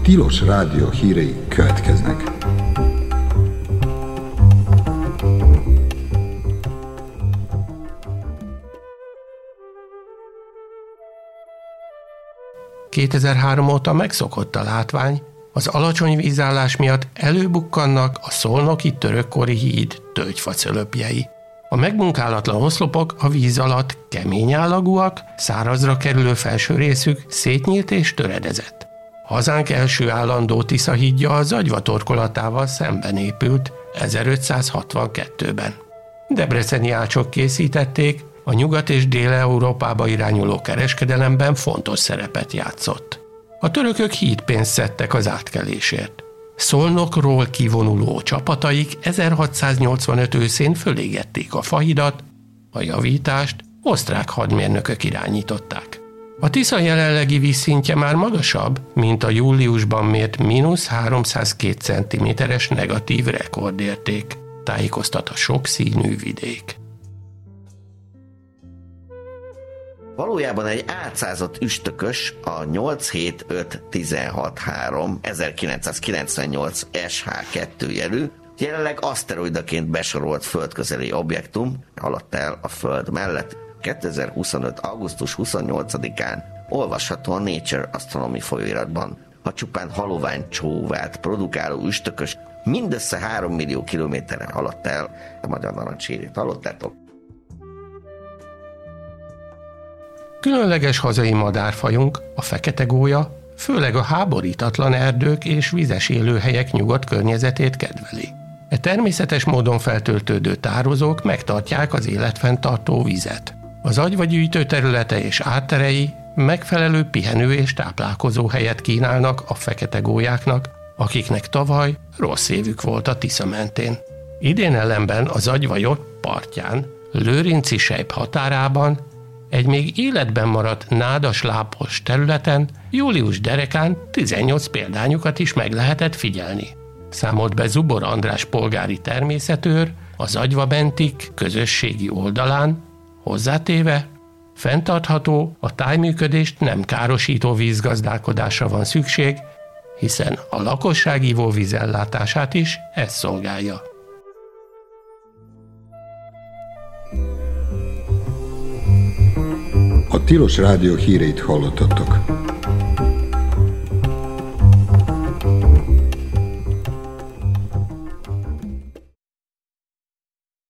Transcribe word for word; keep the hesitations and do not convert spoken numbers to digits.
Tilos Rádió hírei következnek. kétezer-három óta megszokott a látvány, az alacsony vízállás miatt előbukkannak a szolnoki törökkori híd tölgyfacölöpjei. A megmunkálatlan oszlopok a víz alatt kemény állagúak, szárazra kerülő felső részük szétnyílt és töredezett. Hazánk első állandó Tisza hídja a Zagyva torkolatával szemben épült ezerötszázhatvankettőben. Debreceni ácsok készítették, a Nyugat- és Dél-Európába irányuló kereskedelemben fontos szerepet játszott. A törökök hídpénzt szedtek az átkelésért. Szolnokról kivonuló csapataik ezerhatszáznyolcvanöt őszén fölégették a fahidat, a javítást osztrák hadmérnökök irányították. A Tisza jelenlegi vízszintje már magasabb, mint a júliusban mért mínusz háromszázkettő centiméteres negatív rekordérték, tájékoztat a sokszínű vidék. Valójában egy átszázott üstökös, a nyolc hét öt tizenhat három ezerkilencszázkilencvennyolc es há kettő jelű, jelenleg aszteroidaként besorolt földközeli objektum haladt el a Föld mellett. kétezer-huszonöt augusztus huszonnyolcadikán olvasható a Nature Astronomy folyóiratban. A csupán halovány csóvát produkáló üstökös mindössze három millió kilométerre haladt el a Magyar Narancsérét. Hallottátok? Különleges hazai madárfajunk, a fekete gólya, főleg a háborítatlan erdők és vizes élőhelyek nyugodt környezetét kedveli. E természetes módon feltöltődő tározók megtartják az életfenntartó vizet. Az agyvagyűjtő területe és átterei megfelelő pihenő és táplálkozó helyet kínálnak a fekete gólyáknak, akiknek tavaly rossz évük volt a Tisza mentén. Idén ellenben az agyvagyott partján, Lőrinci sejp határában, egy még életben maradt nádas lápos területen július derekán tizennyolc példányukat is meg lehetett figyelni. Számolt be Zubor András polgári természetőr a Zagyvabentik közösségi oldalán, hozzátéve, fenntartható, a tájműködést nem károsító vízgazdálkodásra van szükség, hiszen a lakosság ivóvízellátását is ez szolgálja. A Tilos Rádió híreit hallottatok.